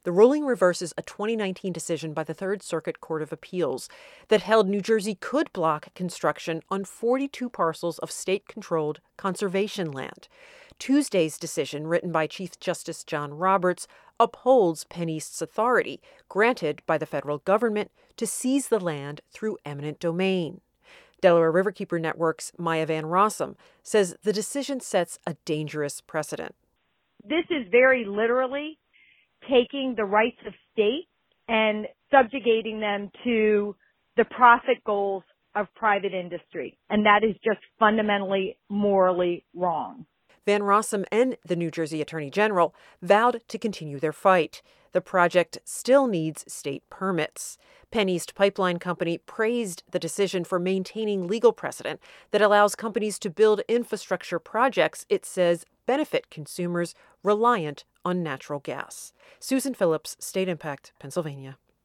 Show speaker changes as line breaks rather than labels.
The ruling reverses a 2019 decision by the Third Circuit Court of Appeals that held New Jersey could block construction on 42 parcels of state-controlled conservation land. Tuesday's decision, written by Chief Justice John Roberts, upholds PennEast's authority, granted by the federal government, to seize the land through eminent domain. Delaware Riverkeeper Network's Maya Van Rossum says the decision sets a dangerous precedent.
This is very literally taking the rights of states and subjugating them to the profit goals of private industry. And that is just fundamentally morally wrong.
Van Rossum and the New Jersey Attorney General vowed to continue their fight. The project still needs state permits. PennEast Pipeline Company praised the decision for maintaining legal precedent that allows companies to build infrastructure projects it says benefit consumers reliant on natural gas. Susan Phillips, State Impact, Pennsylvania.